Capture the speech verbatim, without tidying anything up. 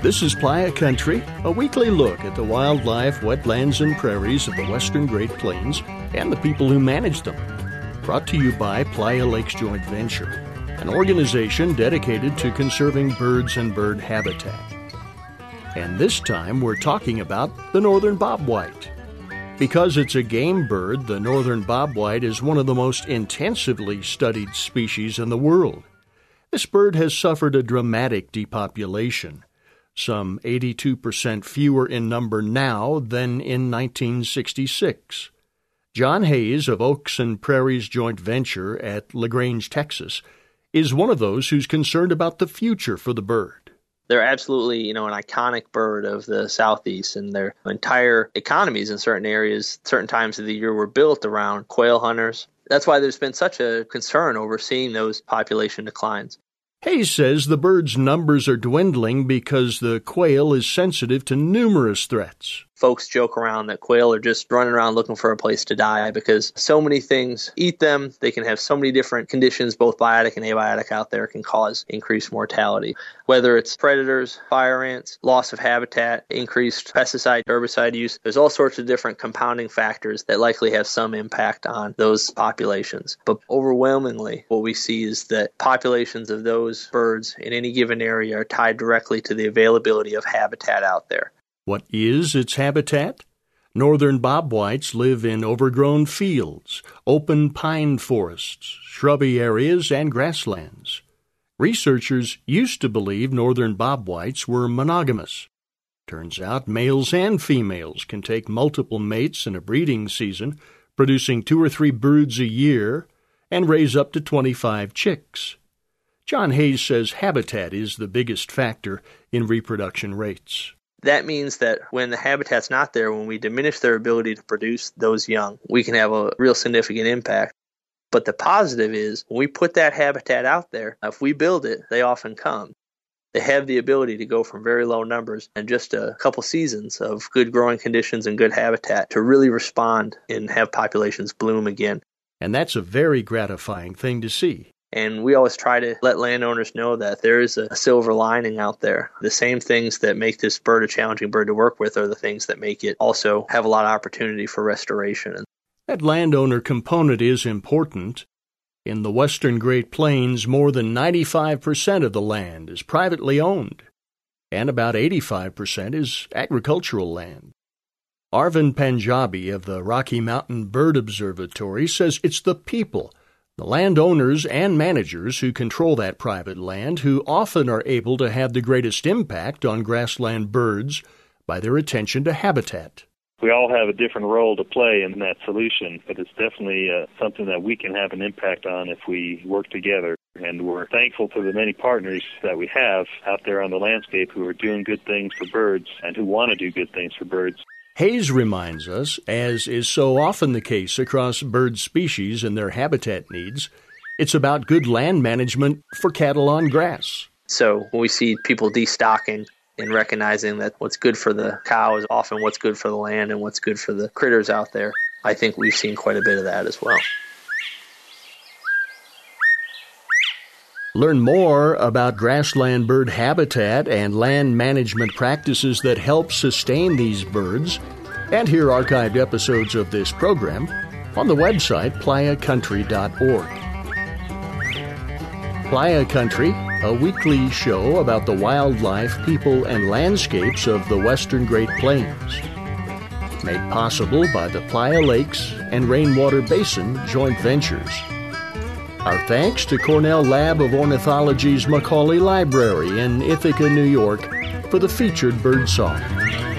This is Playa Country, a weekly look at the wildlife, wetlands, and prairies of the western Great Plains and the people who manage them. Brought to you by Playa Lakes Joint Venture, an organization dedicated to conserving birds and bird habitat. And this time we're talking about the northern bobwhite. Because it's a game bird, the northern bobwhite is one of the most intensively studied species in the world. This bird has suffered a dramatic depopulation, some eighty-two percent fewer in number now than in nineteen sixty-six. John Hayes of Oaks and Prairies Joint Venture at LaGrange, Texas, is one of those who's concerned about the future for the bird. They're absolutely, you know, an iconic bird of the Southeast, and their entire economies in certain areas, certain times of the year were built around quail hunters. That's why there's been such a concern over seeing those population declines. Hayes says the bird's numbers are dwindling because the quail is sensitive to numerous threats. Folks joke around that quail are just running around looking for a place to die because so many things eat them. They can have so many different conditions, both biotic and abiotic out there, can cause increased mortality. Whether it's predators, fire ants, loss of habitat, increased pesticide, herbicide use, there's all sorts of different compounding factors that likely have some impact on those populations. But overwhelmingly, what we see is that populations of those birds in any given area are tied directly to the availability of habitat out there. What is its habitat? Northern bobwhites live in overgrown fields, open pine forests, shrubby areas, and grasslands. Researchers used to believe northern bobwhites were monogamous. Turns out males and females can take multiple mates in a breeding season, producing two or three broods a year, and raise up to twenty-five chicks. John Hayes says habitat is the biggest factor in reproduction rates. That means that when the habitat's not there, when we diminish their ability to produce those young, we can have a real significant impact. But the positive is, when we put that habitat out there, if we build it, they often come. They have the ability to go from very low numbers and just a couple seasons of good growing conditions and good habitat to really respond and have populations bloom again. And that's a very gratifying thing to see. And we always try to let landowners know that there is a silver lining out there. The same things that make this bird a challenging bird to work with are the things that make it also have a lot of opportunity for restoration. That landowner component is important. In the western Great Plains, more than ninety-five percent of the land is privately owned, and about eighty-five percent is agricultural land. Arvind Panjabi of the Rocky Mountain Bird Observatory says it's the people, the landowners and managers who control that private land, who often are able to have the greatest impact on grassland birds by their attention to habitat. We all have a different role to play in that solution, but it's definitely uh, something that we can have an impact on if we work together. And we're thankful to the many partners that we have out there on the landscape who are doing good things for birds and who want to do good things for birds. Hayes reminds us, as is so often the case across bird species and their habitat needs, it's about good land management for cattle on grass. So when we see people destocking and recognizing that what's good for the cow is often what's good for the land and what's good for the critters out there, I think we've seen quite a bit of that as well. Learn more about grassland bird habitat and land management practices that help sustain these birds, and hear archived episodes of this program on the website playa country dot org. Playa Country, a weekly show about the wildlife, people, and landscapes of the western Great Plains. Made possible by the Playa Lakes and Rainwater Basin Joint Ventures. Our thanks to Cornell Lab of Ornithology's Macaulay Library in Ithaca, New York, for the featured bird song.